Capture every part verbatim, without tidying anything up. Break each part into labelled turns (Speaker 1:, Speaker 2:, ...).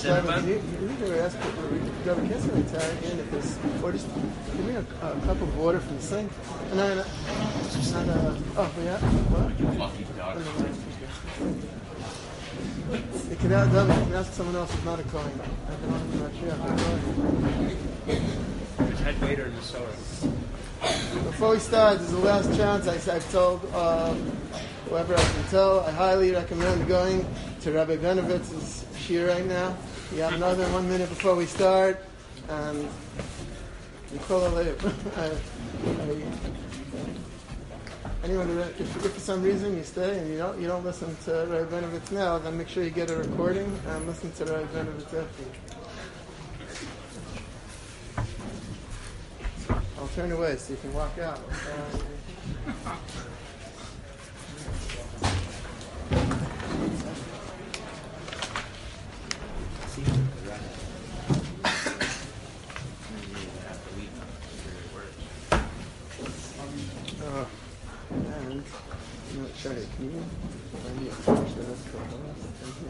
Speaker 1: Cinnamon? You either ask Rabbi Kessler and Tara again if there's, or just give me a, a cup of water from the sink. And then, and, uh, oh, yeah? What?
Speaker 2: Lucky duck.
Speaker 1: You can ask, you can ask someone else who's not a Kohen. I'm not sure.
Speaker 2: There's head waiter in the store.
Speaker 1: Before we start, this is the last chance. I, I've told uh, whoever I can tell, I highly recommend going to Rabbi Benovitz's shir right now. You have another one minute before we start. And anyone, who, if, if for some reason you stay and you don't you don't listen to Rabbi Benovitz now, then make sure you get a recording and listen to Rabbi Benovitz after. I'll turn away so you can walk out. Uh, uh, and, you know, Shari, can you find me a page that has co-host?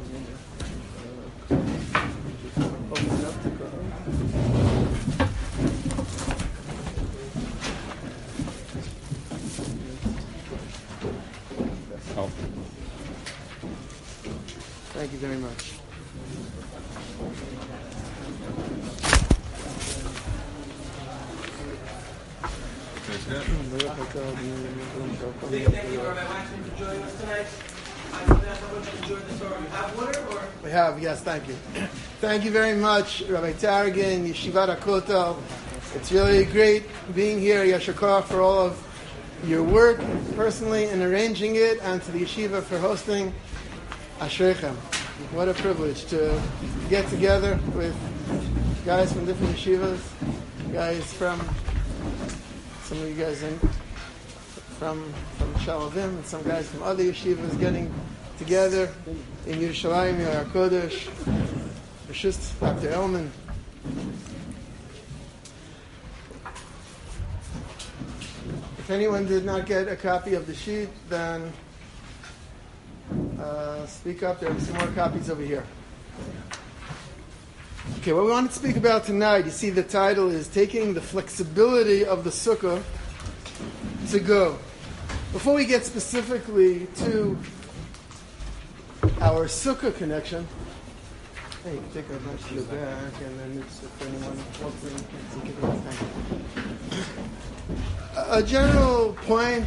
Speaker 1: Uh, open it up to co-host.
Speaker 3: Oh.
Speaker 1: Thank you very much.
Speaker 4: Thank you, Rabbi Weinstein, for joining us tonight. I know how much you enjoyed the story. You have water, or?
Speaker 1: We have, yes, thank you. Thank you very much, Rabbi Taragin, Yeshivat HaKotel. It's really great being here. Yasher Koach for all of your work personally in arranging it, and to the yeshiva for hosting. Ashrechem. What a privilege to get together with guys from different yeshivas, guys from, some of you guys in, from from Shalavim, and some guys from other yeshivas getting together in Yerushalayim, Yer HaKodesh. Rishus Doctor Elman. If anyone did not get a copy of the sheet, then uh, speak up. There are some more copies over here. Okay, what we want to speak about tonight, you see the title is Taking the Flexibility of the Sukkah to Go. Before we get specifically to our Sukkah connection, hey, you can take a bunch to the back, and then it's if anyone walks in, you can take it. A general point,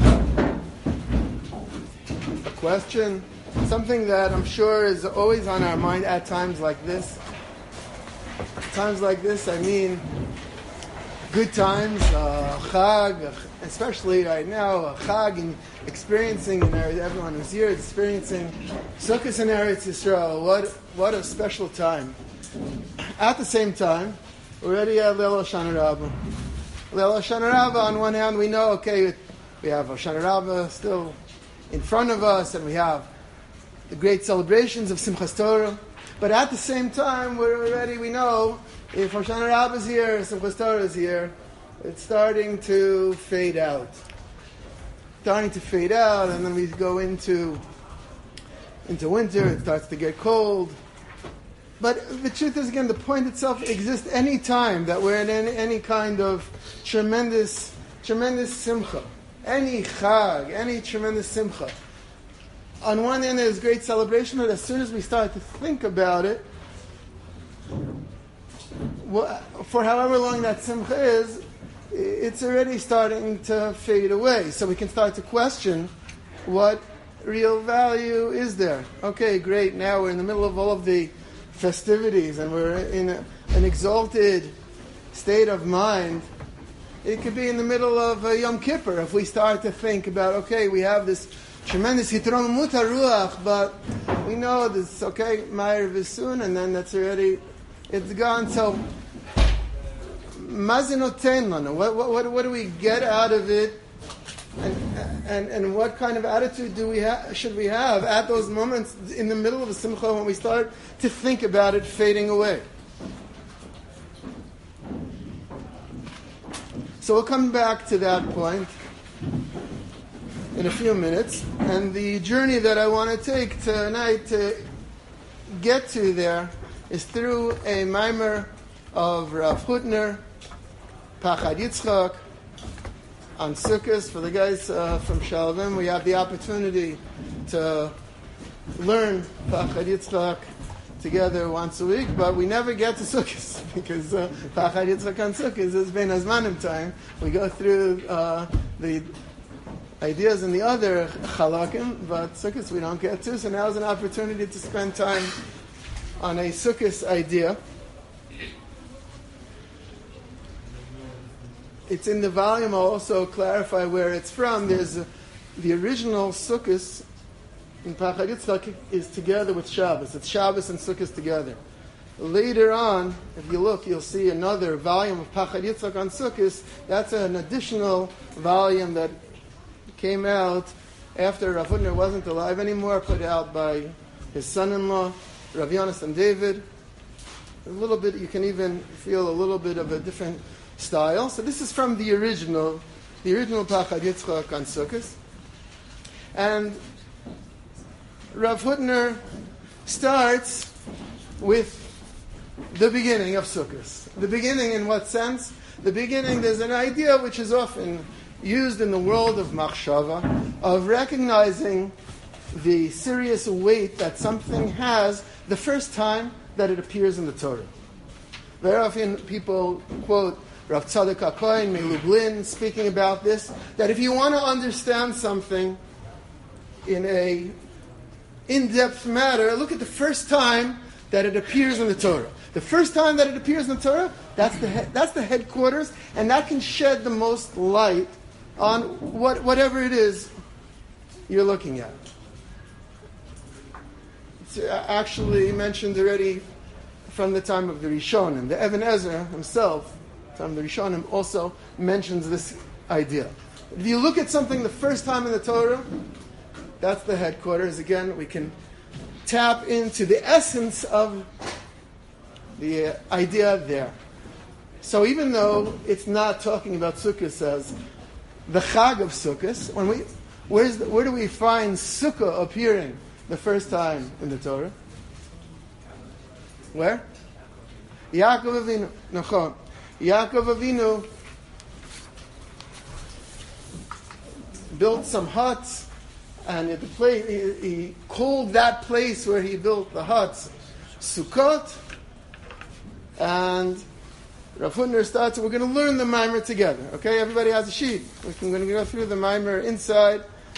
Speaker 1: a question, something that I'm sure is always on our mind at times like this. Times like this, I mean good times, uh, Chag, especially right now, uh, Chag, and experiencing, and everyone who's here experiencing Sukkot in Eretz Yisrael. What what a special time. At the same time, we're already at Leil Hoshana Rabbah. Leil Hoshana Rabbah, on one hand, we know, okay, we have Hoshana Rabbah still in front of us, and we have the great celebrations of Simchas Torah. But at the same time, we're already, we know, if Hoshana Rabbah is here, Simchas Torah is here, it's starting to fade out. Starting to fade out, and then we go into into winter, it starts to get cold. But the truth is, again, the point itself exists any time that we're in any, any kind of tremendous, tremendous simcha. Any chag, any tremendous simcha. On one end, there's great celebration, but as soon as we start to think about it, for however long that simcha is, it's already starting to fade away. So we can start to question what real value is there. Okay, great, now we're in the middle of all of the festivities and we're in a, an exalted state of mind. It could be in the middle of uh, Yom Kippur if we start to think about, okay, we have this tremendous hitronimut haruach, but we know this, okay, Ma'ir V'sun, and then that's already, it's gone. So, mazinoten lana, what, what, what do we get out of it? And, and and what kind of attitude do we ha- should we have at those moments in the middle of a simcha when we start to think about it fading away? So we'll come back to that point in a few minutes. And the journey that I want to take tonight to get to there is through a mimer of Rav Hutner, Pachad Yitzchak, on Sukkot. For the guys uh, from Shalvim, we have the opportunity to learn Pachad Yitzchak together once a week, but we never get to Sukkot because uh, Pachad Yitzchak on Sukkot is Ben Azmanim time. We go through uh, the ideas in the other Chalakim, but Sukkot we don't get to, so now is an opportunity to spend time on a Sukkot idea. It's in the volume. I'll also clarify where it's from. There's a, the original Sukkot in Pachad Yitzchak is together with Shabbos. It's Shabbos and Sukkot together. Later on, if you look, you'll see another volume of Pachad Yitzchak on Sukkot. That's an additional volume that came out after Rav Hutner wasn't alive anymore, put out by his son-in-law, Rav Yonasan David. A little bit, you can even feel a little bit of a different style. So this is from the original, the original Pachad Yitzchak on Sukkot. And Rav Hutner starts with the beginning of Sukkot. The beginning in what sense? The beginning, there's an idea which is often used in the world of machshava, of recognizing the serious weight that something has the first time that it appears in the Torah. Very often people quote Rav Tzadok HaKohen Melublin speaking about this, that if you want to understand something in a in-depth matter, look at the first time that it appears in the Torah. The first time that it appears in the Torah, that's the he- that's the headquarters, and that can shed the most light on what whatever it is you're looking at. It's actually mentioned already from the time of the Rishonim. The Even Ezra himself, from the Rishonim, also mentions this idea. If you look at something the first time in the Torah, that's the headquarters. Again, we can tap into the essence of the uh, idea there. So even though it's not talking about Sukkot as the Chag of Sukkot, when we, where's the, where do we find Sukkah appearing the first time in the Torah? Where? Yaakov Avinu. Nachon. Yaakov Avinu built some huts, and at the place, he, he called that place where he built the huts Sukkot. And Rav Hutner starts, we're going to learn the mimer together. Okay, everybody has a sheet. We're going to go through the mimer inside.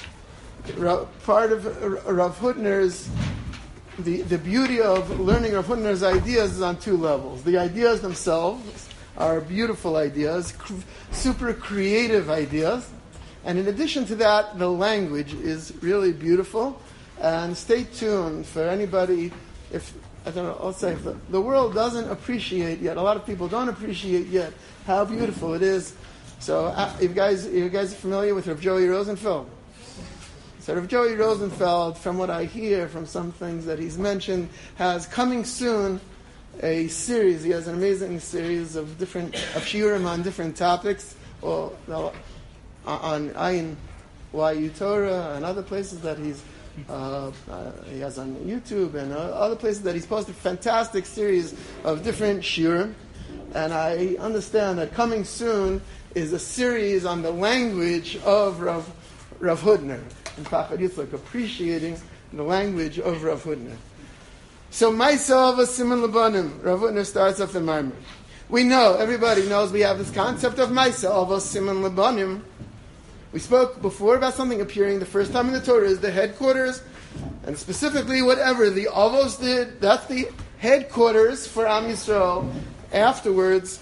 Speaker 1: Part of Rav Hutner's, the, the beauty of learning Rav Hutner's ideas is on two levels. The ideas themselves are beautiful ideas, super creative ideas. And in addition to that, the language is really beautiful. And stay tuned for anybody, if I don't know, I'll say if the, the world doesn't appreciate yet, a lot of people don't appreciate yet how beautiful it is. So uh, if you guys, if you guys are familiar with Rav Joey Rosenfeld. So Rav Joey Rosenfeld, from what I hear from some things that he's mentioned, has coming soon a series. He has an amazing series of different, of shiurim on different topics, or no, on Ayin Y U Torah and other places that he's Uh, uh, he has on YouTube and uh, other places that he's posted a fantastic series of different shiurim. And I understand that coming soon is a series on the language of Rav, Rav Hutner in Pachad Yitzchak, appreciating the language of Rav Hutner. So, Ma'aseh Siman Labanim, Rav Hutner starts off the mimer. We know, everybody knows we have this concept of Ma'aseh Siman Labanim. We spoke before about something appearing the first time in the Torah is the headquarters, and specifically whatever the Avos did, that's the headquarters for Am Yisrael. Afterwards,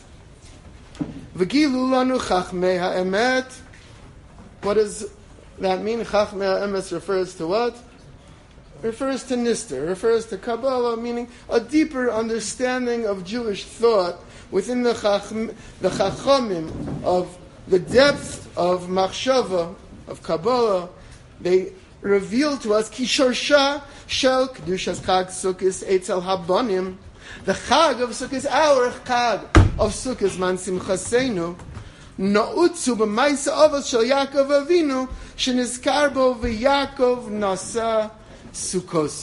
Speaker 1: V'gilu lanu chachmei ha'emet. What does that mean? Chachmei ha'emet refers to what? Refers to Nister, refers to Kabbalah, meaning a deeper understanding of Jewish thought within the chachm, the chachamim of the depth of machshava, of Kabbalah. They reveal to us ki shorsha shel kedushas chag Sukkos etzel habanim. The chag of Sukkos, our chag of Sukkos, man simchaseinu, na'utzu b'maisa avos shel Yaakov Avinu shenizkar bo v'Yaakov nasa Sukkoso.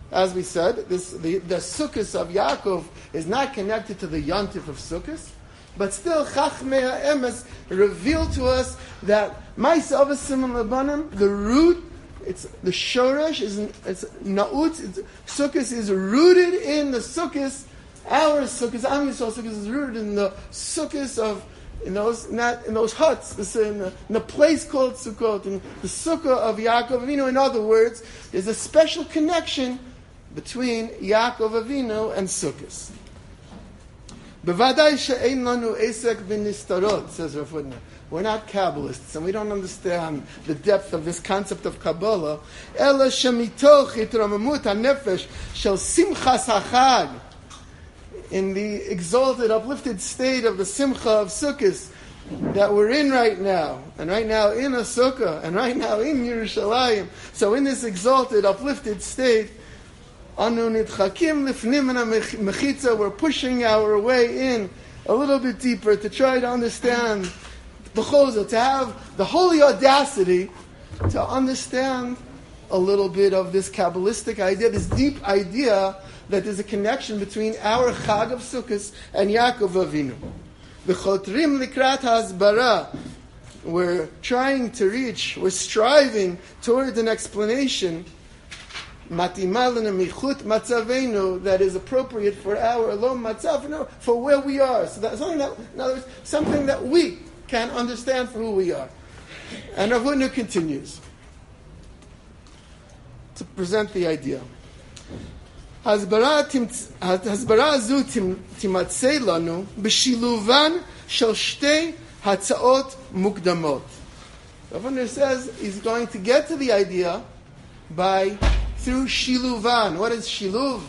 Speaker 1: as we said, this the, the Sukkos of Yaakov is not connected to the Yontif of Sukkos, but still Chachmei HaEmes reveal to us that Ma'aseh Avos Simon Labanim, the root, it's the shoresh is it's naut. It's, Sukkos is rooted in the Sukkos. Our Sukkos, Am Yisrael Sukkos, is rooted in the Sukkos of in those not in those huts. This in, the, in a place called Sukkot, in the Sukkah of Yaakov Avinu. In other words, there's a special connection between Yaakov Avinu and Sukkos. Bevadai she'ein lanu esek b'nistarot, says Rav Hutner. We're not Kabbalists, and we don't understand the depth of this concept of Kabbalah. Ela shemitoch hitramamut hanefesh shel simchas hachag, in the exalted, uplifted state of the Simcha of Sukkot that we're in right now, and right now in a Sukkah, and right now in Yerushalayim. So in this exalted, uplifted state, anu nitchakim lifnimena mechitza, we're pushing our way in a little bit deeper to try to understand B'chozo, to have the holy audacity to understand a little bit of this Kabbalistic idea, this deep idea that there's a connection between our Chag of Sukkot and Yaakov Avinu. V'chotrim likrat hasbara, we're trying to reach, we're striving towards an explanation matima lana michut matzavenu, that is appropriate for our alom matzav, for where we are. So that's something that, in other words, something that we can understand for who we are. And Rav Hutner continues to present the idea. Hasbara zu timatzei lanu b'shiluvan shel shtei hatzaot mukdamot. Rav Hutner says he's going to get to the idea by through shiluvan. What is shiluv?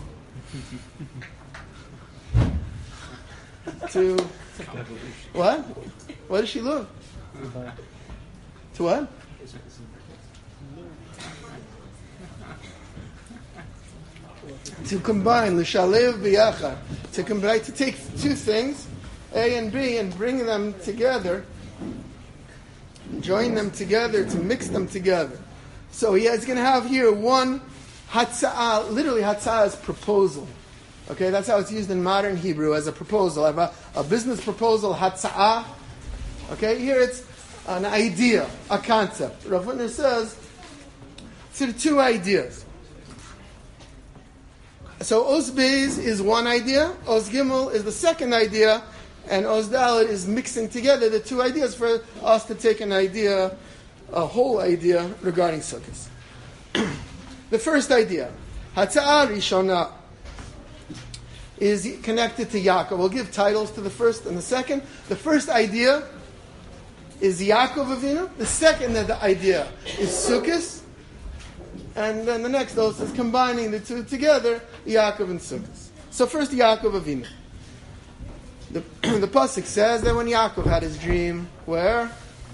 Speaker 1: To what? What is shiluv? To what? To combine, l'shalev b'yachad, to combine, to take two things, A and B, and bring them together, join them together, to mix them together. So he is going to have here one hatza'ah, literally hatza'ah is proposal. Okay, that's how it's used in modern Hebrew, as a proposal. I have a, a business proposal, hatza'ah. Okay, here it's an idea, a concept. Rav Hutner says, so two ideas. So Oz Beis is one idea, Oz Gimel is the second idea, and Oz Dalet is mixing together the two ideas for us to take an idea, a whole idea regarding Sukkot. The first idea, Hatza'ah Rishona, is connected to Yaakov. We'll give titles to the first and the second. The first idea is Yaakov Avinu. The second idea is Sukkot. And then the next dose is combining the two together, Yaakov and Sukkot. So first Yaakov Avinu. The, the Pasuk says that when Yaakov had his dream, where?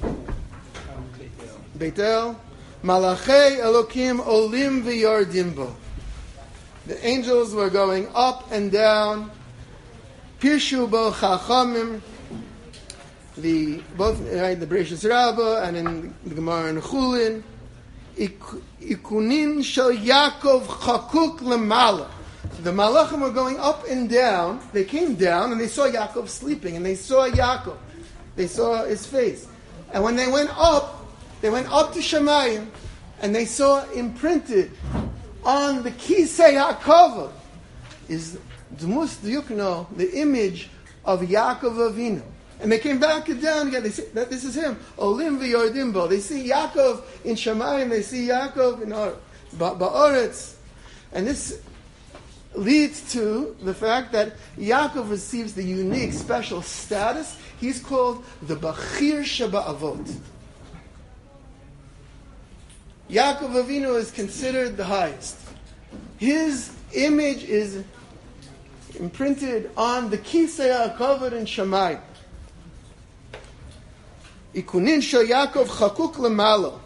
Speaker 1: Beitel. Malachei Elokim olim v'yordim bo. The angels were going up and down. Pirshu bo chachamim. The both right, the Bereshis Rabbah and in the Gemara and Chulin. Ikunin shel Yaakov chakuk lemala. The malachim were going up and down. They came down and they saw Yaakov sleeping, and they saw Yaakov. They saw his face. And when they went up, they went up to Shemayim, and they saw imprinted on the Kisei HaKavod is Dmus Yukno, the image of Yaakov Avinu. And they came back and down again. They say that this is him. Olim v'yordim bo. They see Yaakov in Shemayim. They see Yaakov in Ba'aretz. And this leads to the fact that Yaakov receives the unique, special status. He's called the Bachir Shaba'avot. Yaakov Avinu is considered the highest. His image is imprinted on the Kisei HaKavod in Shemayim. Ikunin shel Yaakov chakuk lemalo.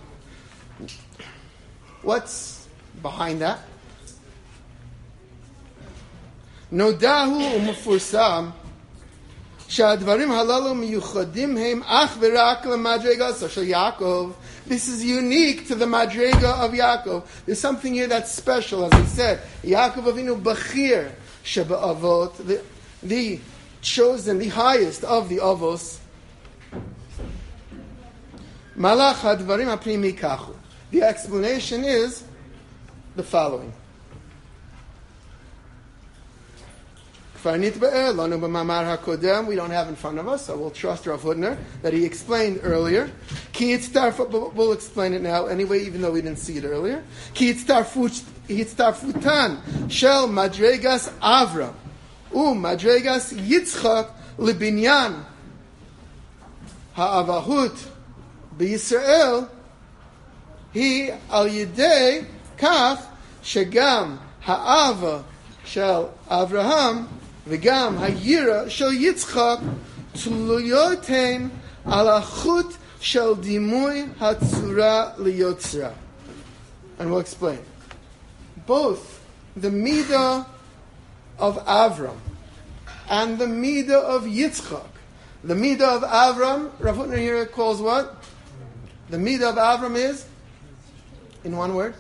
Speaker 1: What's behind that? Nodahu u'mefursam שהדברים הללו מיוחדים הם אך ורק למדרגתו של יעקב. This is unique to the madrega of Yaakov. There's something here that's special, as I said. Yaakov Avinu Bachir Sheba'avot, the, the chosen, the highest of the Avos. Malach hadvarim apnimi kachu. The explanation is the following. We don't have in front of us, so we'll trust Rav Hudner that he explained earlier. But we'll explain it now anyway, even though we didn't see it earlier. Ki hitztarfutan shel madregas Avram u madregas Yitzchak libinyan ha'avahut b'Yisrael hi al yidei kach shegam ha'ava shel Avraham v'gam ha'yira shel Yitzchak tluyoten al achut shel dimui hatzura liyotzra. And we'll explain. Both the midah of Avram and the midah of Yitzchak. The midah of Avram, Rav Hutner here calls what? The midah of Avram is, in one word,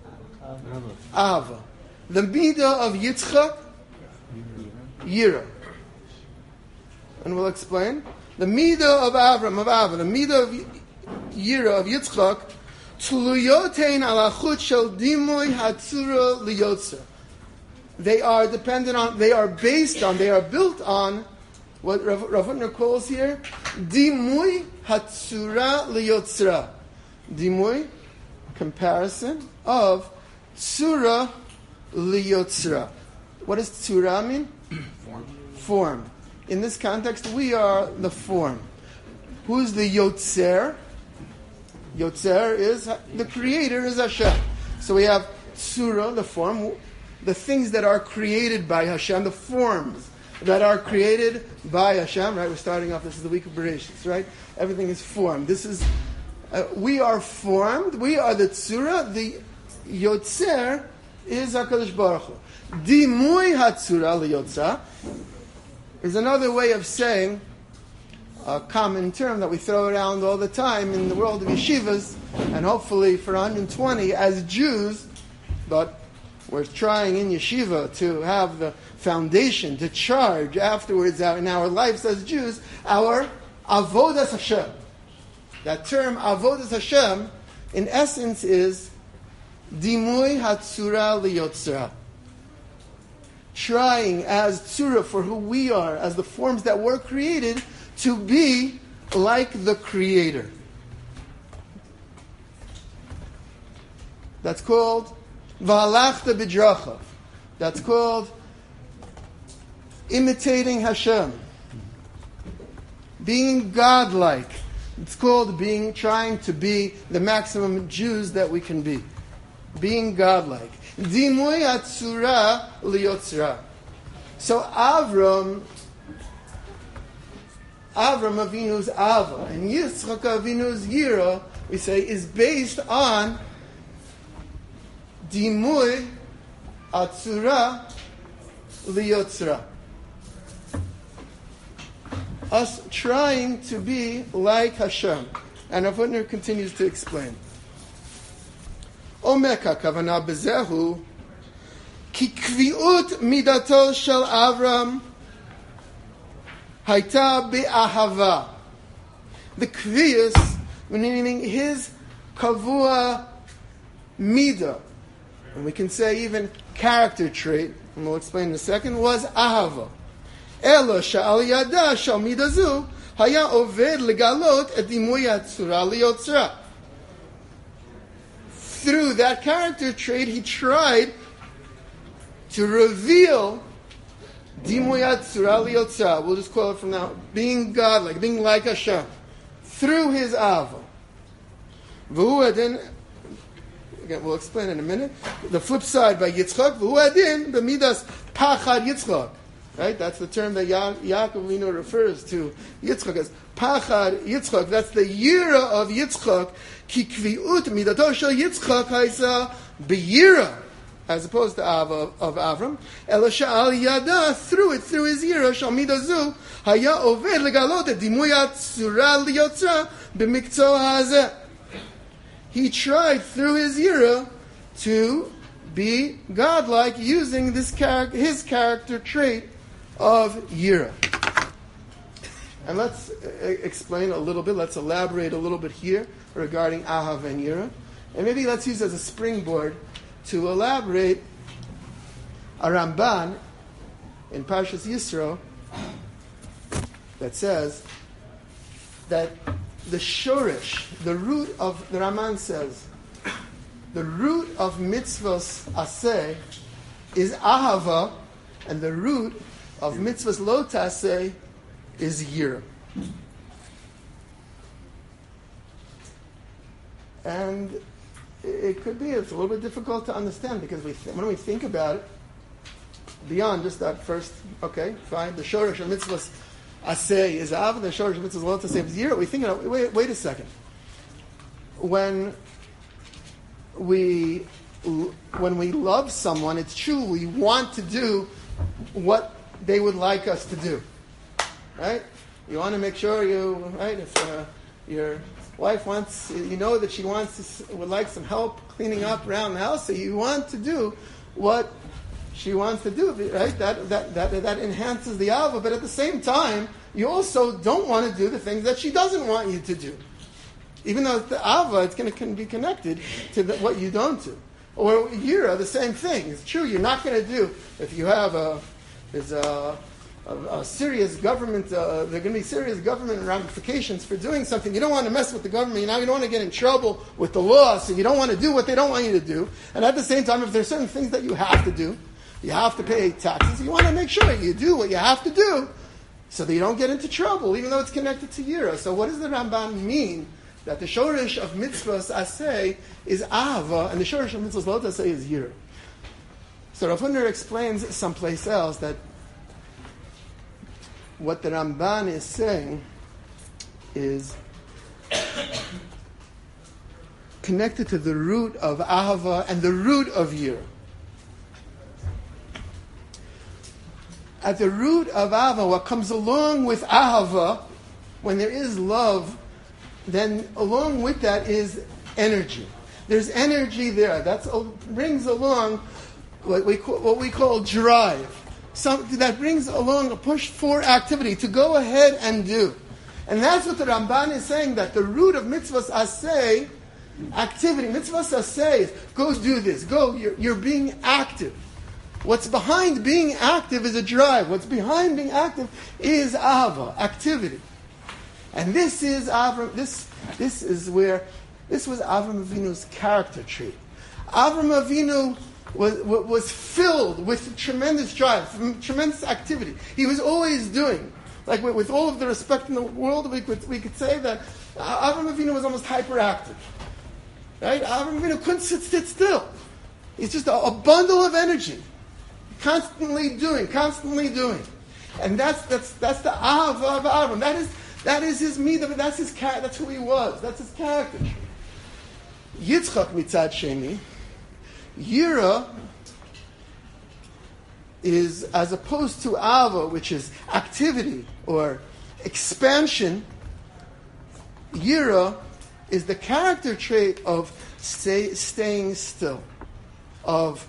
Speaker 1: Ava. The midah of Yitzchak, Yira. And we'll explain. The midah of Avram, of Ava, the midah of Yira, of Yitzchak, Tluyotein ala chut shel dimui hatzura liyotzer. They are dependent on, they are based on, they are built on what Rav, Rav Hutner calls here dimui hatzura liyotzra. Dimui, comparison of tsura liyotzra. What does tsura mean?
Speaker 2: Form.
Speaker 1: Form. In this context, we are the form. Who's the yotzer? Yotzer is, the creator is Hashem. So we have tsura, the form, the things that are created by Hashem, the forms that are created by Hashem, right? We're starting off, this is the week of Bereshit, right? Everything is formed. This is, uh, we are formed, we are the tsura, the yotzer is HaKadosh Baruch Hu. Dimui hatsura liyotza is another way of saying a common term that we throw around all the time in the world of yeshivas, and hopefully for one hundred twenty as Jews, but we're trying in yeshiva to have the foundation to charge afterwards out in our lives as Jews, our avodas Hashem. That term avodas Hashem, in essence, is dimui hatsura liyotzra. Trying as tsura, for who we are, as the forms that were created, to be like the Creator. That's called V'halachta b'drachav. That's called imitating Hashem. Being godlike. It's called being, trying to be the maximum Jews that we can be. Being godlike. Dimui atzura liyotzra. So Avram, Avram Avinu's Ava and Yitzchak Avinu's Yira, we say, is based on Dimui Atzura Liyotzra. Us trying to be like Hashem. And Rav Hutner continues to explain. Omeka kavana bezehu ki kviut midato shel Avram Haita be'ahava. The kviyus, meaning his kavua midah, and we can say even character trait, and we'll explain in a second, was ahava. Elo sha'al yada shal midazu haya oved legalot et dimui hatzura liyotzra. Through that character trait, he tried to reveal Dimuyat Surah Liyotzah. We'll just call it from now. Being godlike, being like Hashem. Through his Ava. V'hu adin, again, we'll explain in a minute. The flip side by Yitzchak. V'hu adin b'midas pachad Yitzchak. Right? That's the term that ya- Yaakov Avinu refers to Yitzchak as pachad Yitzchak. That's the yira of Yitzchak. Ki kviut midato shel Yitzchak haisa b'yira. as opposed to Ava of Avram. Elisha al yada, through it, through his yira, shal midazu, haya oved legalot et dimuyat tzura liyotra b'miktzah hazeh. He tried through his yira to be godlike using this char- his character trait of yira. And let's uh, explain a little bit, let's elaborate a little bit here regarding Ahav and Yira. And maybe let's use as a springboard to elaborate a Ramban in Parshas Yisro that says that the shorish, the root of, the Raman says, the root of mitzvahs aseh is ahava, and the root of mitzvahs lo taseh is yira. And it could be, it's a little bit difficult to understand because we th- when we think about it, beyond just that first, okay, fine, the shorish of mitzvahs aseh is ahava, the shorish of mitzvahs lo taseh is yira. We think, wait, wait a second. When we when we love someone, it's true we want to do what they would like us to do, right? You want to make sure you, right? If uh, your wife wants, you know that she wants, to, would like some help cleaning up around the house, so you want to do what she wants to do, right? That that that that enhances the ava, but at the same time, you also don't want to do the things that she doesn't want you to do. Even though it's the ava, it's going to be connected to the, what you don't do. Or yira, the same thing. It's true, you're not going to do, if you have a, there's a, a, a serious government, uh, there are going to be serious government ramifications for doing something. You don't want to mess with the government, you know, you don't want to get in trouble with the law, so you don't want to do what they don't want you to do. And at the same time, if there's certain things that you have to do, you have to pay taxes, you want to make sure you do what you have to do, so that you don't get into trouble, even though it's connected to yira. So what does the Ramban mean? That the shorish of mitzvahs aseh is ahava, and the shorish of mitzvahs lo taseh is yira. So Rav Hutner explains someplace else that what the Ramban is saying is connected to the root of ahava and the root of yira. At the root of ahava, what comes along with ahava, when there is love, then along with that is energy. There's energy there. That brings along what we call, what we call drive. Something that brings along a push for activity, to go ahead and do. And that's what the Ramban is saying, that the root of mitzvahs aseh, activity, mitzvahs aseh is, go do this, go, you're, you're being active. What's behind being active is a drive. What's behind being active is ahava, activity. And this is Avram. This this is where this was Avram Avinu's character trait. Avram Avinu was was filled with tremendous drive, tremendous activity. He was always doing, like with, with all of the respect in the world, we could we could say that Avram Avinu was almost hyperactive. Right? Avram Avinu couldn't sit, sit still. He's just a, a bundle of energy, constantly doing, constantly doing, and that's that's that's the Av of Avram. That is. That is his midah, that's his character, that's who he was, that's his character. Yitzchak mitzad sheni, yira is, as opposed to ava, which is activity or expansion, yira is the character trait of stay, staying still, of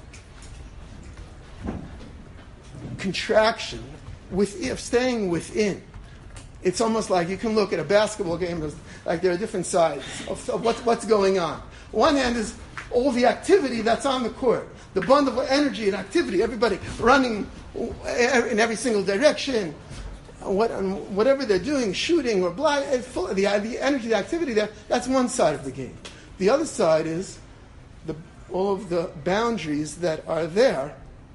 Speaker 1: contraction, with, of staying within. It's almost like you can look at a basketball game as like there are different sides of, of what's, what's going on. One hand is all the activity that's on the court, the bundle of energy and activity, everybody running in every single direction, what, whatever they're doing, shooting or blind, the, the energy, the activity there, that's one side of the game. The other side is the, all of the boundaries that are there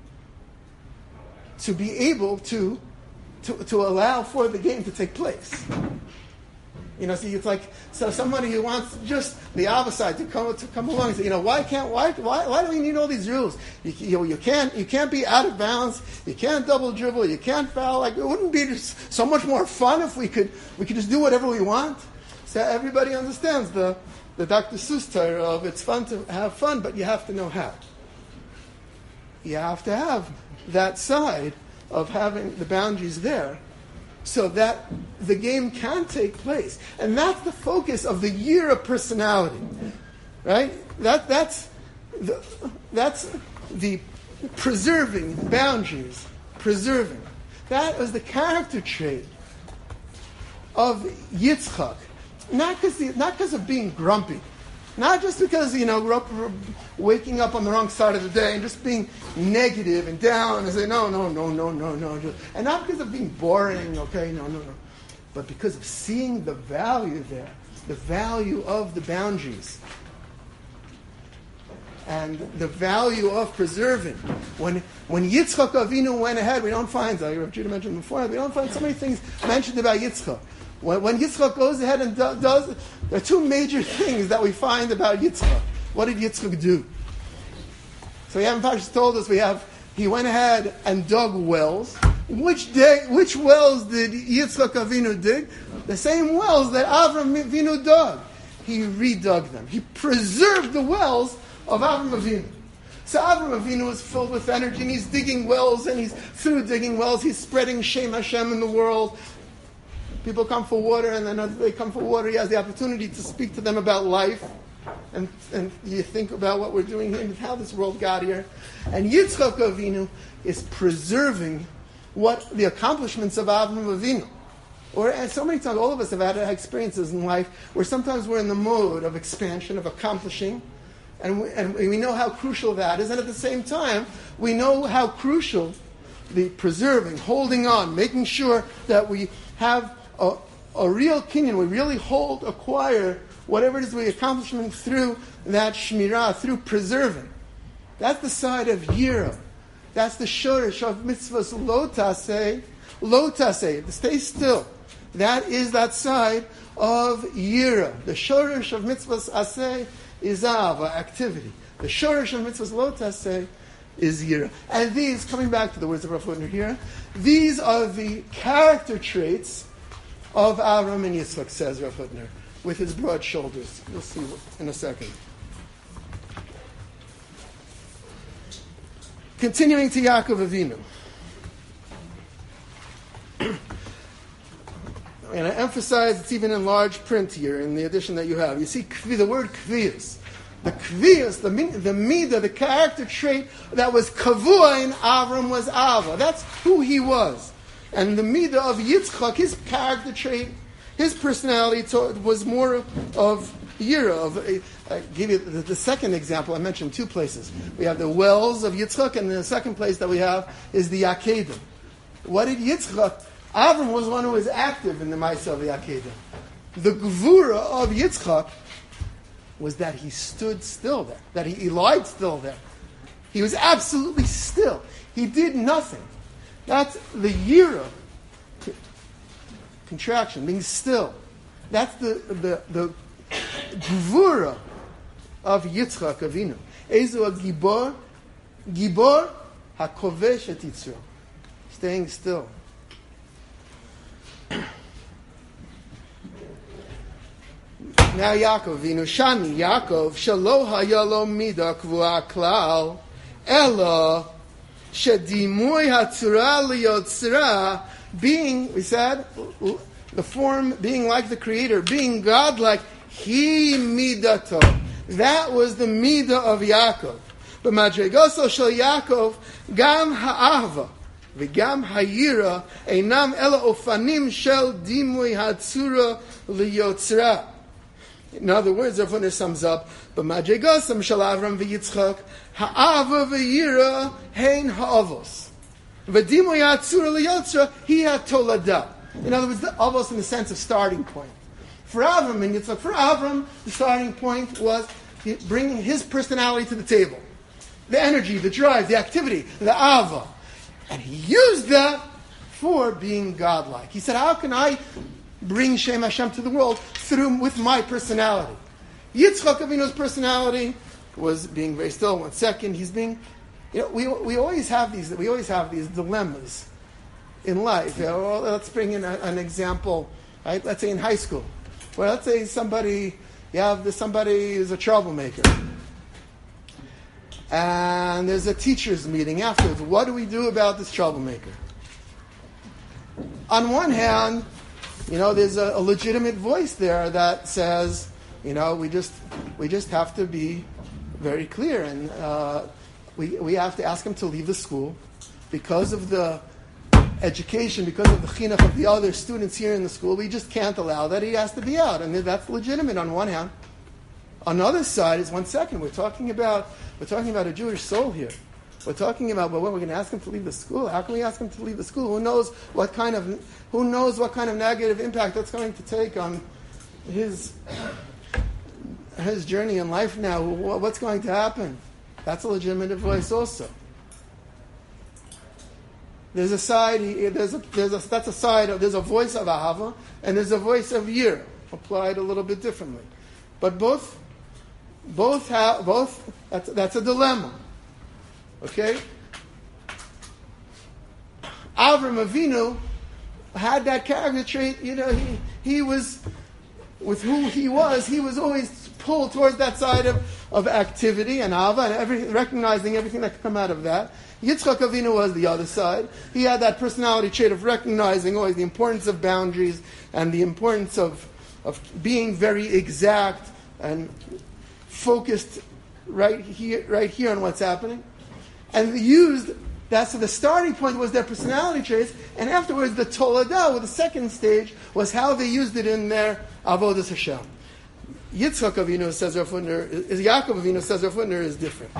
Speaker 1: to be able to To, to allow for the game to take place. You know, see, it's like, so somebody who wants just the other side to come to come along and say, you know, why can't, why, why, why do we need all these rules? You, you, know, you can't, you can't be out of bounds. You can't double dribble. You can't foul. Like, it wouldn't be just so much more fun if we could, we could just do whatever we want. So everybody understands the, the Doctor Seuss Torah of it's fun to have fun, but you have to know how. you have to have that side of having the boundaries there so that the game can take place. And that's the focus of the year of personality. Right? That, that's, the, that's the preserving boundaries. Preserving. That was the character trait of Yitzchak. Not because not because of being grumpy. Not just because, you know, we're up, we're waking up on the wrong side of the day and just being negative and down and say, no, no, no, no, no, no. And not because of being boring, okay, no, no, no. But because of seeing the value there, the value of the boundaries. And the value of preserving. When when Yitzchak Avinu went ahead, we don't find, like Judah mentioned before, we don't find so many things mentioned about Yitzchak. When, when Yitzchak goes ahead and do, does, there are two major things that we find about Yitzchak. What did Yitzchak do? So we haven't actually told us, we have, he went ahead and dug wells. Which day, which wells did Yitzchak Avinu dig? The same wells that Avram Avinu dug. He redug them. He preserved the wells of Avram Avinu. So Avram Avinu is filled with energy, and he's digging wells, and he's through digging wells, he's spreading Shem Hashem in the world. People come for water, and then as they come for water, he has the opportunity to speak to them about life. And, and you think about what we're doing here and how this world got here. And Yitzchak Avinu is preserving what the accomplishments of Avram Avinu. Or, and so many times, all of us have had experiences in life where sometimes we're in the mode of expansion, of accomplishing. And we, and we know how crucial that is. And at the same time, we know how crucial the preserving, holding on, making sure that we have a, a real kinyan, we really hold, acquire whatever it is we accomplishment through that shmirah, through preserving. That's the side of yira. That's the shorish of mitzvahs lo taseh, lo taseh, stay still. That is that side of yira. The shorish of mitzvahs aseh is ava, activity. The shorish of mitzvahs lo taseh is yira. And these, coming back to the words of Rav Hutner here, these are the character traits of Avram and Yitzchak, says Rav Hutner, with his broad shoulders. You'll see in a second. Continuing to Yaakov Avinu. And I emphasize it's even in large print here in the edition that you have. You see the word kviyas. The kviyas, the, the midah, the character trait that was kavua in Avram was ava. That's who he was. And the midah of Yitzchak, his character trait, his personality was more of yira. Of, I give you the, the second example. I mentioned two places. We have the wells of Yitzchak, and the second place that we have is the Yakedim. What did Yitzchak? Avram was one who was active in the Ma'aseh of the Yakedim. The gvura of Yitzchak was that he stood still there, that he, he lied still there. He was absolutely still. He did nothing. That's the yira, contraction, being still. That's the the the gvura of Yitzchak Avinu. Ezu gibor, gibor hakovesh et Yitzro, staying still. Now Yaakov Avinu, Shani Yaakov, shelo hayalo midah kvua klal, ela shedimui hatzura liyotzra, being, we said, the form, being like the Creator, being God-like, he midato. That was the midah of Yaakov. But madregoso shel Yaakov, gam ha'ava, v'gam ha'yira, einam ela ofanim shel dimui hatzura liyotzra. In other words, Rav Hutner sums up, but madregosam shel Avram v'Yitzchak, ha'ava v'yira hein ha'avos. V'dimui hatzura liyotzra, hi ha'tolada. In other words, the avos in the sense of starting point. For Avram and Yitzchak, for Avram, the starting point was bringing his personality to the table. The energy, the drive, the activity, the ava. And he used that for being godlike. He said, how can I bring Shem Hashem to the world through with my personality? Yitzchak Avinu's personality was being very still. One second, he's being, you know, we we always have these we always have these dilemmas in life. You know, well, let's bring in a, an example. Right? Let's say in high school. Well, let's say somebody you have this, somebody is a troublemaker, and there's a teachers' meeting afterwards. What do we do about this troublemaker? On one hand, you know, there's a, a legitimate voice there that says, you know, we just we just have to be very clear, and uh, we we have to ask him to leave the school because of the education, because of the chinuch of the other students here in the school. We just can't allow that. He has to be out, and that's legitimate on one hand. On the other side is, one second, we're talking about we're talking about a Jewish soul here. We're talking about, well, what, we're going to ask him to leave the school. How can we ask him to leave the school? Who knows what kind of who knows what kind of negative impact that's going to take on his his journey in life now? What's going to happen? That's a legitimate voice also. There's a side. There's a there's a that's a side of there's a voice of ahava and there's a voice of yir, applied a little bit differently, but both both have both. That's that's a dilemma. Okay? Avram Avinu had that character trait. You know, he he was, with who he was, he was always pulled towards that side of, of activity and ava, and every, recognizing everything that could come out of that. Yitzchak Avinu was the other side. He had that personality trait of recognizing always the importance of boundaries and the importance of, of being very exact and focused right here, right here on what's happening. And used, that's so the starting point was their personality traits, and afterwards the Toledah, with the second stage, was how they used it in their Avodas Hashem. Yitzchak Avinu, says Rav Hutner, is Yaakov Avinu, says Rav Hutner, is different.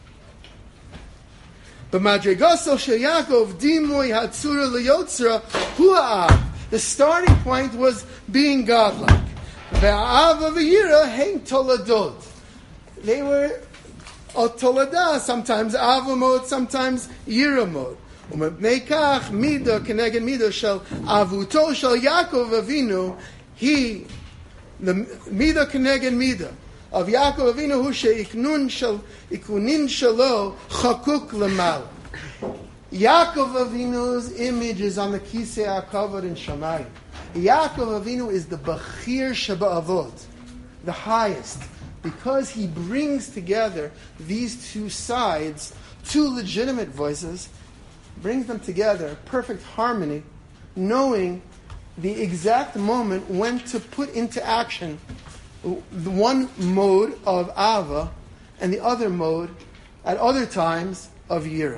Speaker 1: But Madrigaso Shel Yaakov, Dimui Hatzura Leyotzra, Hua'av. The starting point was being godlike. Ve'av Aviyira Hein Toledot. They were Toledah, sometimes Ava mode, sometimes Yira mode. Umepneikach mida keneged mida shel avuto shel Yaakov Avinu. He, the mida keneged mida of Yaakov Avinu, hu sheiknun shel ikunin shelo chakuk lemal. Yaakov Avinu's image is on the kisei hakavod in Shamayim. Yaakov Avinu is the Bachir Shaba'avot, the highest. Because he brings together these two sides, two legitimate voices, brings them together, perfect harmony, knowing the exact moment when to put into action the one mode of Ava and the other mode, at other times, of Yira.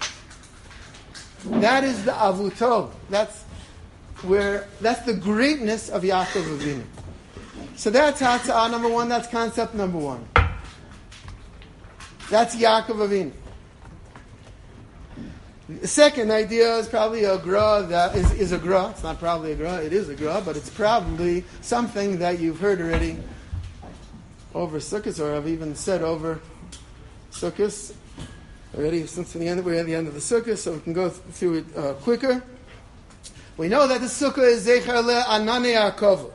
Speaker 1: That is the Avuto. That's where, that's the greatness of Yaakov Avinu. So that's Hatzah number one, that's concept number one. That's Yaakov Avinu. The second idea is probably a gra that is, is a gra. It's not probably a gra, it is a gra, but it's probably something that you've heard already over Sukkot, or I've even said over Sukkot already since the end, we're at the end of the Sukkot, so we can go through it uh, quicker. We know that the Sukkah is Zecher Le Ananei HaKavod.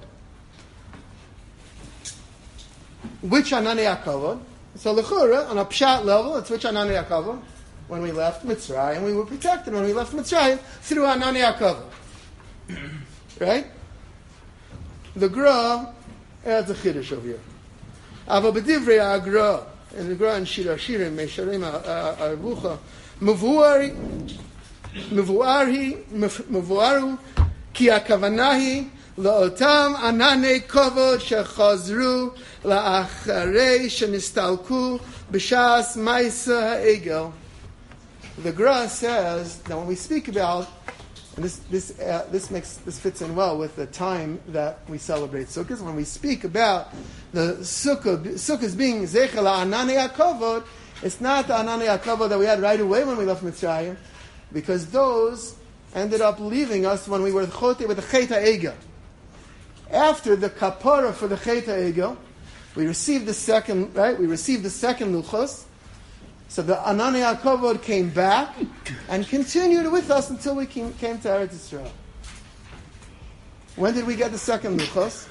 Speaker 1: Which Ananei HaKavod? So L'chura, on a pshat level, it's which Ananei HaKavod? When we left Mitzrayim, and we were protected when we left Mitzrayim through Ananei HaKavod. Right? The Gra adds a chiddush over here. Ava b'divrei HaGra, and the Gra in Shir HaShirim, Meisharim HaArvucha, Mevuari, Mevuari, Mevuaru, Ki HaKavanahi, La'otam Ananei Kavod Shechazru La'acharei Shenistalku B'shas Maisa Ha'egel. The Gra says that when we speak about, and this this uh, this makes this fits in well with the time that we celebrate Sukkot. When we speak about the Sukkah, Sukkahs being Zecher La'ananei HaKavod, it's not the Ananei HaKavod that we had right away when we left Mitzrayim, because those ended up leaving us when we were chote with the Chet HaEgel. After the kapara for the Chet HaEgel, we received the second, right? We received the second luchos. So the Ananei HaKavod came back and continued with us until we came, came to Eretz Yisrael. When did we get the second luchos?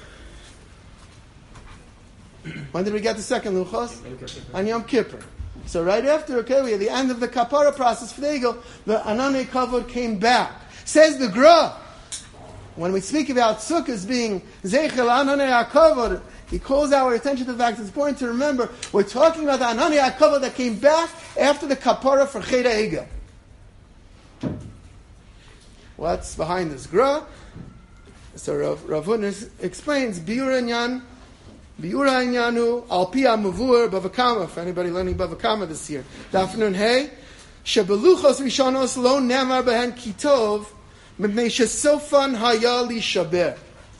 Speaker 1: When did we get the second luchos? On Yom Kippur. So right after, okay, we had the end of the kapara process for the Egel, the Ananei HaKavod came back. Says the Gra, when we speak about Sukkot being Zeichel Ananei HaKavod, He calls our attention to the fact it's important to remember we're talking about the Anani HaKavod that came back after the Kapara for Chet HaEgel. What's behind this gra? So Rav, Rav Hutner explains Biur Inyan, Biur Inyanu Al Pi HaMavur Bava Kama. For anybody learning Bava Kama this year, Daf Nun Hey Shebeluchos Rishonos Lo Nemar Behen Kitov Mipnei Shesofan Haya Li Shaber.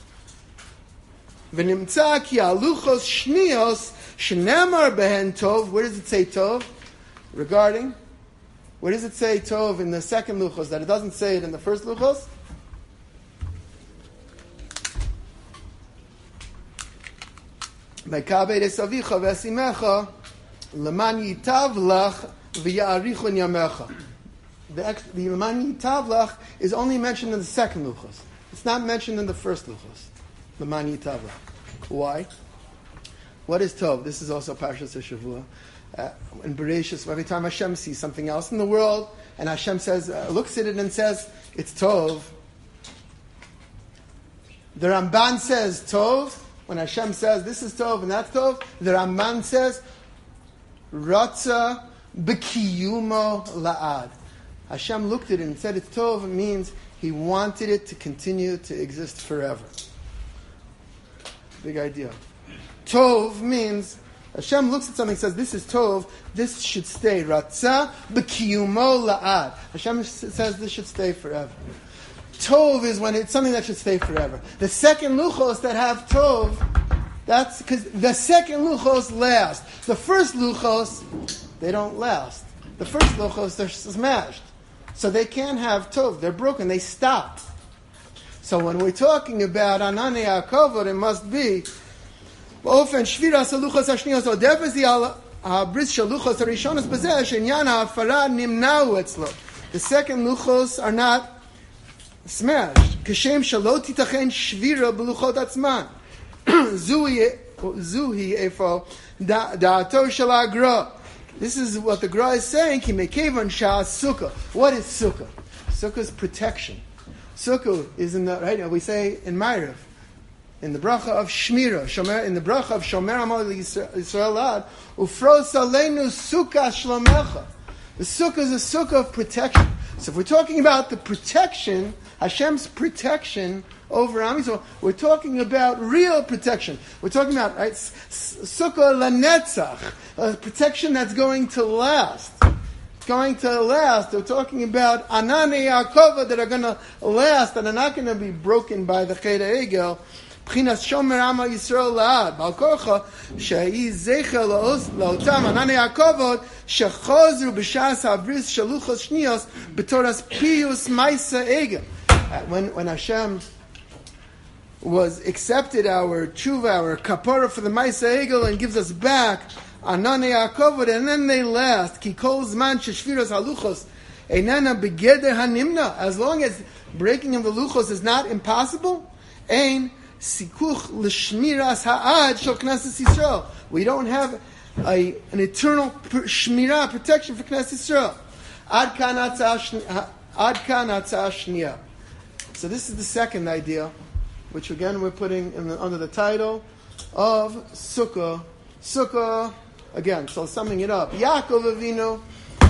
Speaker 1: V'nimtza ki aluchos shnios shnemar behen tov. Where does it say tov? Regarding, where does it say tov in the second luchos that it doesn't say it in the first luchos? Mekabed esavicha v'esimecha leman yitav lach v'ya'arichun yamecha. The the leman yitav lach is only mentioned in the second luchos. It's not mentioned in the first luchos. The Mani Tavla. Why? What is Tov? This is also Parshas Shavua. Uh, in Bereshis, every time Hashem sees something else in the world, and Hashem says, uh, looks at it and says, it's Tov. The Ramban says Tov. When Hashem says, this is Tov and that's Tov, the Ramban says, Ratza b'kiyumo la'ad. Hashem looked at it and said it's Tov. It means He wanted it to continue to exist forever. Big idea. Tov means Hashem looks at something and says, this is Tov, this should stay. Ratzah b'kiyumo la'ad. Hashem says this should stay forever. Tov is when it's something that should stay forever. The second luchos that have Tov, that's because the second luchos last. The first luchos, they don't last. The first luchos, they're smashed. So they can't have Tov. They're broken. They stop. So when we're talking about Anani HaKavod, it must be Ofen Shviras HaLuchos HaShniyos Odefes HaBris ShaLuchos HaRishonos Bezeh Shenyan HaFara Nimnau Etzlo. The second luchos are not smashed. Kashem Shalo Titachen Shvira B'Luchot Atzman. Zuhi Efo Da'ato Shel HaGra. This is what the Gra is saying. Ki Mekevan Shah Sukkah. What is Sukkah? Sukkah is protection. Sukkah is in the, right now we say in Ma'ariv, in the bracha of Shmira, Shomer, in the bracha of Shomer Amal Yisrael Ad, Ufros Aleinu Sukkah Shlomecha. The Sukkah is a Sukkah of protection. So if we're talking about the protection, Hashem's protection over Am Yisrael, we're talking about real protection. We're talking about, right, Sukkah Lanetzach, a protection that's going to last. Going to last. They're talking about Anani HaKavod that are going to last and are not going to be broken by the Chet HaEgel. B'chinas Shomer Ama Yisrael La'ad. Bal Korcha shehi zecher laotam Anani HaKavod shechozru b'shas habris shaluchos shniyos b'toras piyus ma'isa egel. When when Hashem was accepted our tshuva, our kapara for the ma'isa egel, and gives us back Anani HaKavod, and then they last. Ki kol zman sheshviras haluchos einana begeder hanimna. As long as breaking of the luchos is not impossible, ein sikuch l'shmiras ha'ad shel Knesset Yisrael. We don't have a, an eternal shmirah, protection for Knesset Yisrael. Ad kan hatzah shniya. So this is the second idea, which again we're putting in the, under the title of Sukkah. Sukkah. Again, so summing it up, Yaakov Avinu,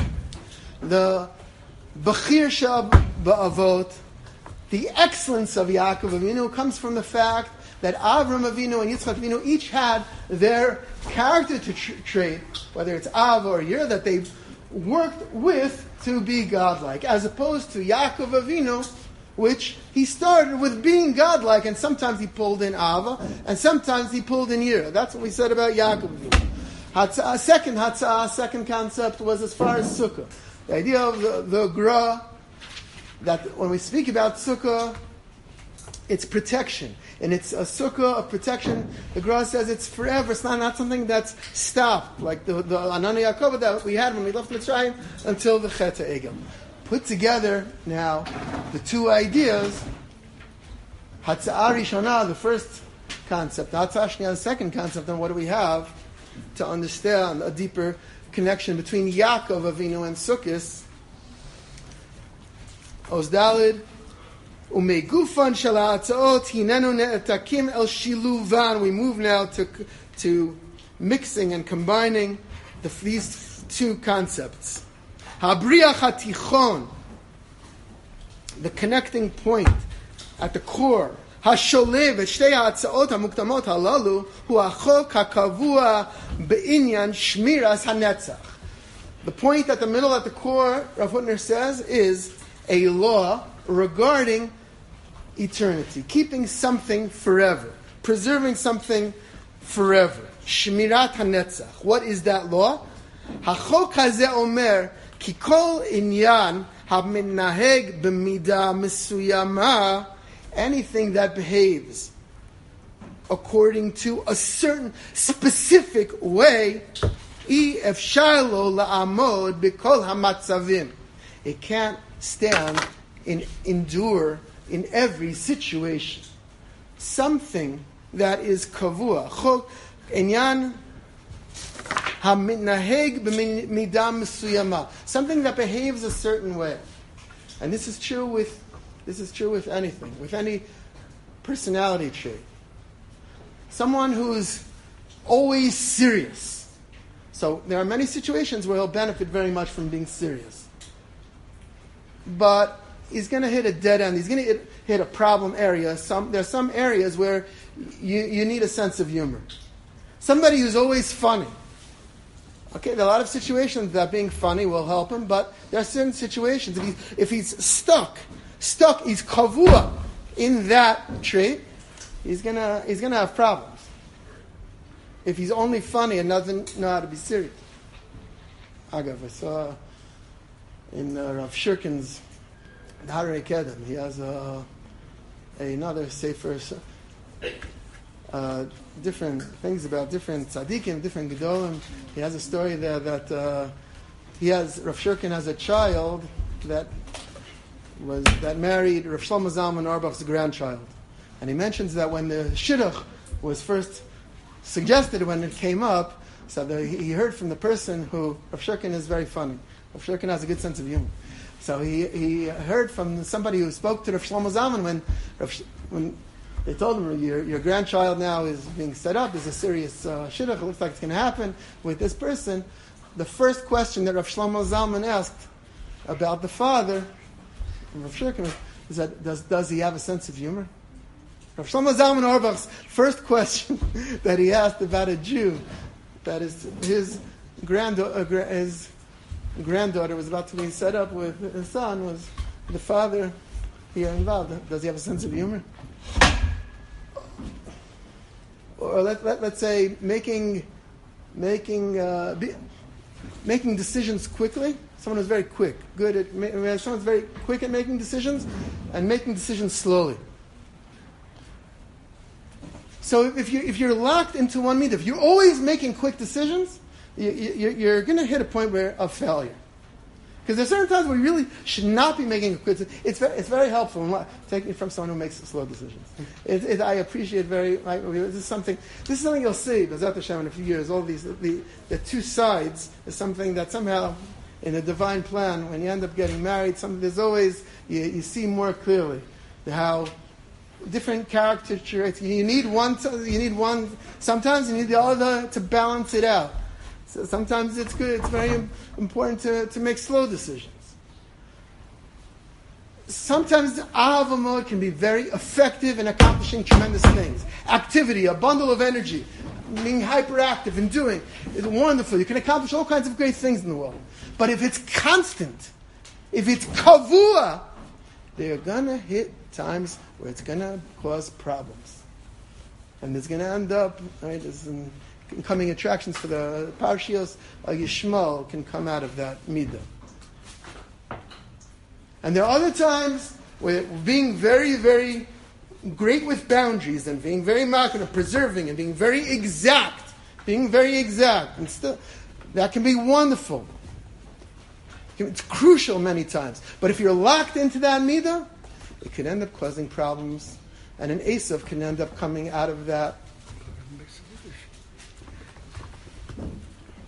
Speaker 1: the Bechir Shab Ba'avot, the excellence of Yaakov Avinu comes from the fact that Avram Avinu and Yitzchak Avinu each had their character to tr- trait, whether it's Av or Yir, that they worked with to be godlike, as opposed to Yaakov Avinu, which he started with being godlike, and sometimes he pulled in Ava, and sometimes he pulled in Yir. That's what we said about Yaakov Avinu. Hatzah, second Hatzah, second concept was as far as Sukkah. The idea of the, the Gra, that when we speak about Sukkah, it's protection. And it's a Sukkah of protection. The Gra says it's forever. It's not, not something that's stopped, like the, the Anani HaKavod that we had when we left Mitzrayim until the Chet HaEgel. Put together now the two ideas, Hatzah Rishonah, the first concept, Hatzah Shniya, the second concept, and what do we have to understand a deeper connection between Yaakov Avinu and Sukkos? Ozdalid, Umegufan shel ha'atzaot hinenu ne'etakim el shiluvan. We move now to to mixing and combining the, these two concepts. Habriach hatichon, the connecting point at the core. Hasholev et shtei ha'atzaot hamuktamot halalu hu hachok hakavua be'inyan shmiras hanetzach. The point at the middle, at the core, Rav Hutner says, is a law regarding eternity, keeping something forever, preserving something forever. Shmirat hanetzach. What is that law? Hachok hazeh omer ki kol inyan haminaheg b'mida mesuyama. Anything that behaves according to a certain specific way, it can't stand and endure in every situation. Something that is kavua, chok enyan hamitnaheg b'midah mesuyama, something that behaves a certain way, and this is true with this is true with anything, with any personality trait. Someone who's always serious. So there are many situations where he'll benefit very much from being serious. But he's going to hit a dead end. He's going to hit, hit a problem area. Some, there are some areas where you, you need a sense of humor. Somebody who's always funny. Okay, there are a lot of situations that being funny will help him, but there are certain situations, if, he, if he's stuck, stuck, he's kavua in that trait, he's going to he's gonna have problems. If he's only funny and doesn't know how to be serious. Agav, I saw in uh, Rav Shirkin's Harei Kedem, he has uh, another sefer, uh, different things about different tzaddikim, different gedolim. He has a story there that uh, he has, Rav Shirkin has a child that was that married Rav Shlomo Zalman Auerbach's grandchild. And he mentions that when the shidduch was first suggested, when it came up, so the, he heard from the person who, Rav Shirkin is very funny. Rav Shirkin has a good sense of humor. So he, he heard from somebody who spoke to Rav Shlomo Zalman when, Rav, when they told him, your, your grandchild now is being set up, there's a serious uh, shidduch, it looks like it's going to happen with this person. The first question that Rav Shlomo Zalman asked about the father, Rav Shirkin, is that, does, does he have a sense of humor? Rav Shlomo Zalman Auerbach's first question that he asked about a Jew, that is his granddaughter, his granddaughter was about to be set up with his son, was the father here involved. Does he have a sense of humor? Or let, let, let's say making making uh, be, making decisions quickly. Someone who's very quick, good at ma- someone's very quick at making decisions, and making decisions slowly. So if you if you're locked into one midah, if you're always making quick decisions, you, you, you're going to hit a point where of failure. Because there's certain times where you really should not be making a quick decision. It's very, it's very helpful. Taking it from someone who makes slow decisions. It, it, I appreciate very. I, this is something. This is something you'll see. B'ezrat Hashem in a few years. All these the the two sides is something that somehow in the divine plan, when you end up getting married, some, there's always you, you see more clearly how different character traits. You need one. You need one. Sometimes you need the other to balance it out. So sometimes it's good. It's very important to, to make slow decisions. Sometimes the ahava mode can be very effective in accomplishing tremendous things. Activity, a bundle of energy, being hyperactive and doing is wonderful. You can accomplish all kinds of great things in the world. But if it's constant, if it's kavua, they're gonna hit times where it's gonna cause problems, and it's gonna end up right. There's some incoming attractions for the parshios. Uh, Yishmael can come out of that midah, and there are other times where being very, very great with boundaries and being very marked and preserving and being very exact, being very exact, and still that can be wonderful. It's crucial many times. But if you're locked into that midah, it can end up causing problems. And an Esav can end up coming out of that.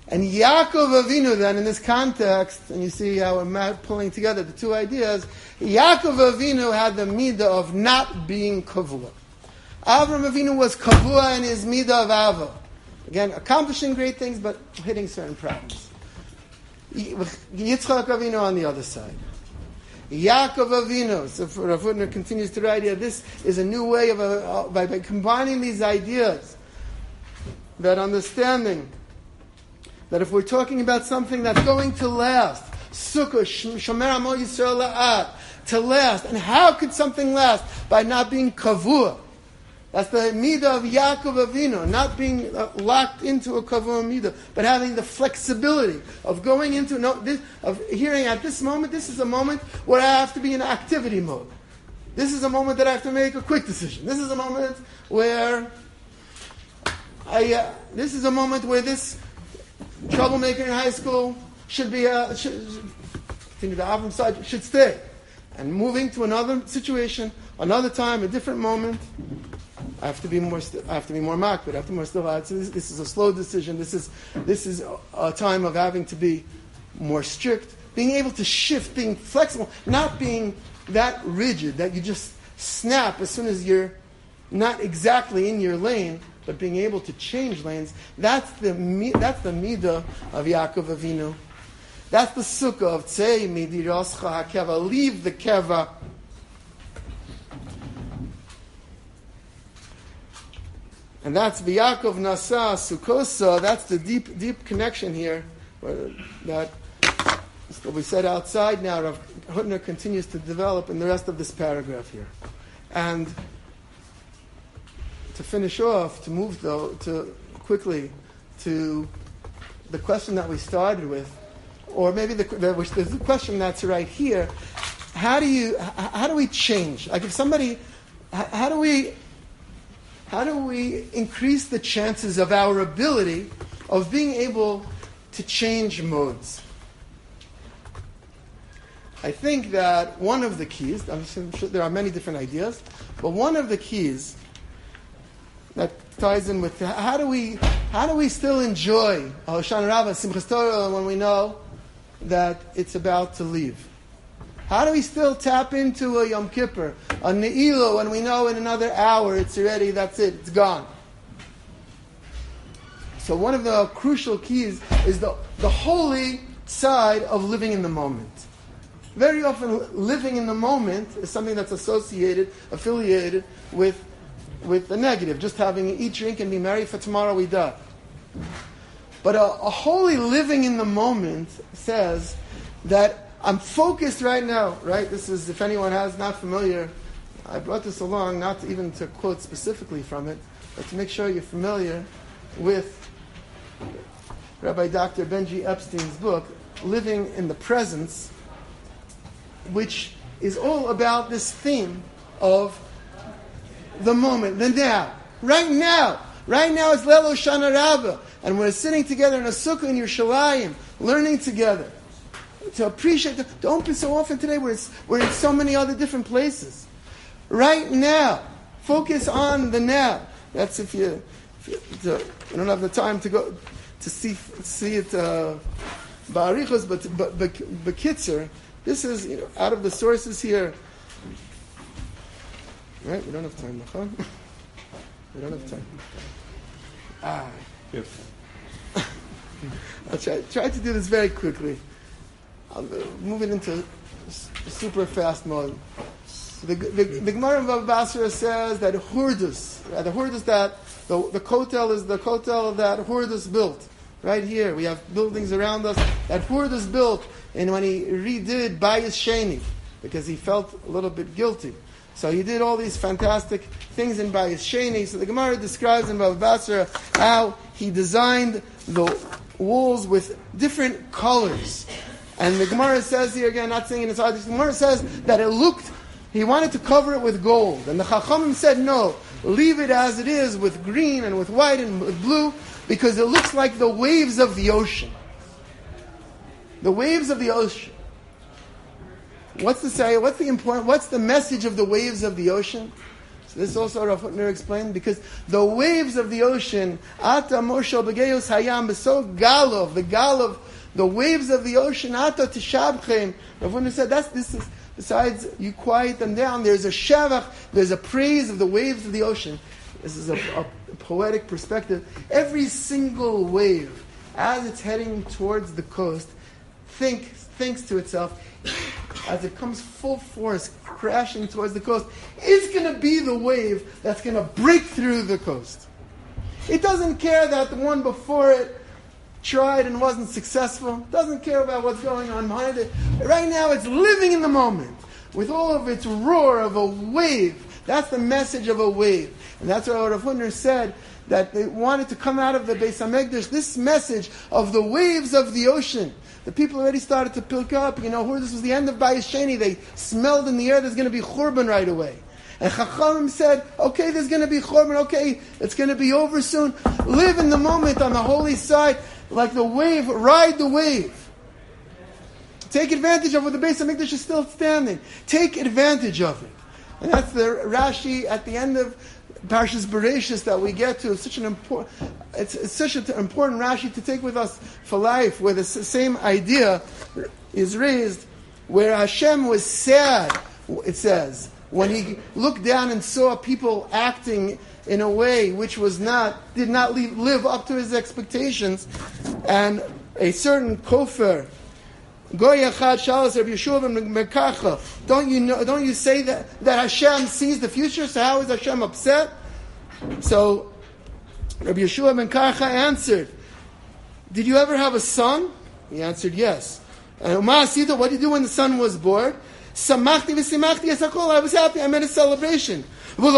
Speaker 1: And Yaakov Avinu then in this context, and you see how we're pulling together the two ideas, Yaakov Avinu had the midah of not being kavua. Avram Avinu was kavua in his midah of ava. Again, accomplishing great things, but hitting certain problems. Yitzchak Avinu on the other side. Yaakov Avinu, so Rav Hutner continues to write here, this is a new way of, uh, by, by combining these ideas, that understanding that if we're talking about something that's going to last, Sukkah, Shomer Amo Yisrael La'at, to last, and how could something last? By not being kavua. That's the midah of Yaakov Avinu, not being uh, locked into a kavua midah, but having the flexibility of going into, no, this, of hearing at this moment, this is a moment where I have to be in activity mode. This is a moment that I have to make a quick decision. This is a moment where I, uh, this is a moment where this troublemaker in high school should be, uh, should, think the Avram side should stay. And moving to another situation, another time, a different moment, I have to be more. St- I have to be more makbid. I have to be more still. So this, this is a slow decision. This is this is a, a time of having to be more strict, being able to shift, being flexible, not being that rigid that you just snap as soon as you're not exactly in your lane, but being able to change lanes. That's the that's the midah of Yaakov Avinu. That's the sukkah of tzei midiroscha hakeva. Leave the keva. And that's V'Yakov Nasa Sukkosa. That's the deep, deep connection here. Where that what we said outside now. Rav Hutner continues to develop in the rest of this paragraph here. And to finish off, to move though, to quickly to the question that we started with, or maybe the, the which there's a question that's right here. How do you? How do we change? Like if somebody, how do we? How do we increase the chances of our ability of being able to change modes? I think that one of the keys, I'm sure there are many different ideas, but one of the keys that ties in with how do we how do we still enjoy Hoshana Rabbah, Simchas Torah when we know that it's about to leave? How do we still tap into a Yom Kippur, a Ne'ilah, when we know in another hour it's already, that's it, it's gone? So one of the crucial keys is the, the holy side of living in the moment. Very often living in the moment is something that's associated, affiliated with, with the negative, just having eat, drink, and be merry, for tomorrow we die. But a, a holy living in the moment says that I'm focused right now, right? This is, if anyone has not familiar, I brought this along, not to even to quote specifically from it, but to make sure you're familiar with Rabbi Doctor Benji Epstein's book, Living in the Presence, which is all about this theme of the moment, the now. Right now. Right now it's Leil Hoshana Rabbah, and we're sitting together in a sukkah in Yerushalayim, learning together. To appreciate, the, don't be so often today where it's, we're in so many other different places. Right now, focus on the now. That's if you, if you, to, you don't have the time to go to see see it ba'arichos, uh, but but but b'kitzer. This is, you know, out of the sources here. Right, we don't have time, Nachon. We don't have time. Ah,
Speaker 2: Beautiful.
Speaker 1: I'll try try to do this very quickly. I'm moving into super fast mode. The, the, the Gemara in Bava Basra says that Hurdus, right, the Hurdus that, the, the kotel is the kotel that Hurdus built. Right here, we have buildings around us that Hurdus built, and when he redid Bayis Sheni, because he felt a little bit guilty. So he did all these fantastic things in Bayis Sheni. So the Gemara describes in Bava Basra how he designed the walls with different colors. And the Gemara says here, again, not saying in its article, the Gemara says that it looked, he wanted to cover it with gold. And the Chachamim said, no, leave it as it is with green and with white and with blue, because it looks like the waves of the ocean. The waves of the ocean. What's the say? What's the important, what's the message of the waves of the ocean? So this also Rav Hutner explained, because the waves of the ocean, Ata Moshel Begeos Hayam Beso Galov, the Galov, the waves of the ocean, Ata Tishabchem. Rav Hutner said, that's this is, besides you quiet them down, there's a shavach, there's a praise of the waves of the ocean. This is a, a poetic perspective. Every single wave, as it's heading towards the coast, think, thinks to itself, as it comes full force, crashing towards the coast, it's going to be the wave that's going to break through the coast. It doesn't care that the one before it tried and wasn't successful. It doesn't care about what's going on behind it. Right now, it's living in the moment with all of its roar of a wave. That's the message of a wave. And that's what Rav Hutner said, that they wanted to come out of the Beis HaMikdash, this message of the waves of the ocean. The people already started to pick up, you know, this was the end of Bayis Sheni. They smelled in the air there's going to be Churban right away. And Chachamim said, okay, there's going to be Churban, okay, it's going to be over soon. Live in the moment on the holy side, like the wave, ride the wave. Take advantage of what the Beis HaMikdash is still standing. Take advantage of it. And that's the Rashi at the end of Parshas Bereshis that we get to. It's such an important, it's, it's such an important Rashi to take with us for life, where the same idea is raised, where Hashem was sad, it says, when he looked down and saw people acting in a way which was not, did not live up to his expectations, and a certain kofar, Goy Echad Shalos Rabbi Yeshua ben Mekacha. Don't you know? Don't you say that, that Hashem sees the future? So how is Hashem upset? So Rabbi Yeshua ben Mekacha answered, "Did you ever have a son?" He answered, "Yes." And Uma Asita, what did you do when the son was born? Samachti v'simachti esakol. I was happy. I made a celebration. You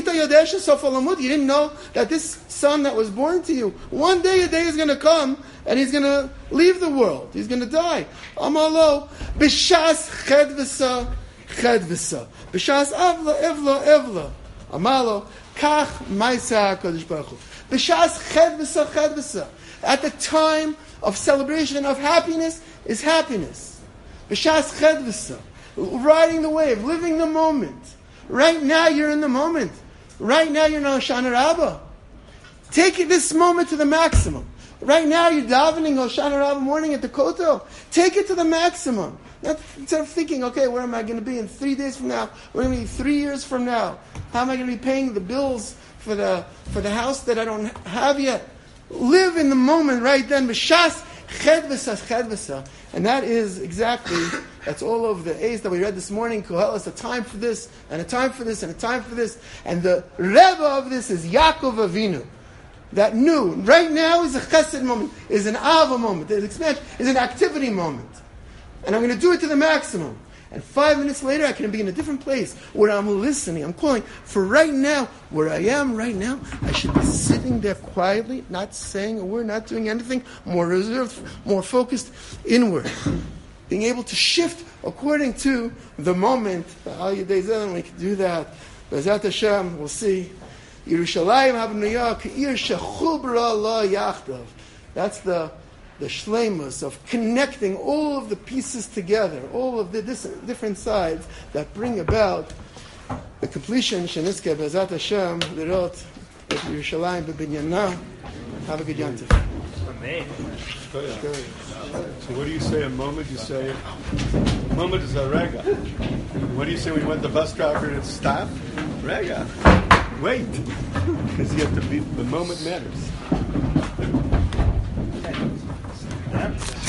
Speaker 1: didn't know that this son that was born to you, one day a day is going to come and he's going to leave the world. He's going to die. Amalo, b'shas chedvesa, chedvesa. B'shas avla, evla, evla. Amalo, kach maisa HaKadosh Baruch Hu. B'shas chedvesa, chedvesa. At the time of celebration of happiness is happiness. B'shas chedvesa. Riding the wave, living the moment. Right now you're in the moment. Right now you're in Hoshana Rabbah. Take this moment to the maximum. Right now you're davening Hoshana Rabbah morning at the Kotel. Take it to the maximum. Not, instead of thinking, okay, where am I going to be in three days from now? Where am I going to be three years from now? How am I going to be paying the bills for the for the house that I don't have yet? Live in the moment right then. B'shas chedvesa, chedvesa. And that is exactly, that's all of the A's that we read this morning. Koheles, a time for this, and a time for this, and a time for this. And the Rebbe of this is Yaakov Avinu. That knew, right now is a chesed moment, is an ava moment, the expansion is an activity moment. And I'm going to do it to the maximum. And five minutes later, I can be in a different place where I'm listening. I'm calling for right now, where I am right now. I should be sitting there quietly, not saying a word, not doing anything, more reserved, more focused inward. Being able to shift according to the moment. We can do that. B'ezrat Hashem, we'll see. Yerushalayim Habniyah K'ir Shechubra La Yachdav. That's the the shleimus of connecting all of the pieces together, all of the dis- different sides that bring about the completion. Sheniske B'ezrat Hashem Lirot Yerushalayim B'Binyana. Have a good yantif.
Speaker 2: Amen.
Speaker 3: So what do you say a moment? You say a moment is a rega. What do you say when you want the bus driver to stop? Rega. Wait. Because you have to be, the moment matters.